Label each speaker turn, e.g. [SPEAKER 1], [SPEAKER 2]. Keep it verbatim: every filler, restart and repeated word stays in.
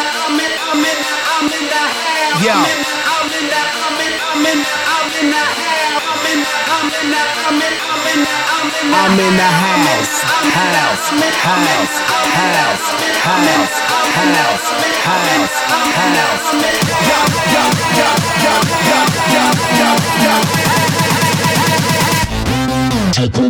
[SPEAKER 1] I'm in, I'm in, I'm in the house.
[SPEAKER 2] Yo.
[SPEAKER 1] I'm in, I'm in the, I'm in, I'm in, I'm in the house. I'm in, I'm in the, I'm in, I'm in, I'm in the
[SPEAKER 2] I'm in the house, house, house, house, house, house, house, house. Yo, yo, yo, yo, yo, yo, yo, yo.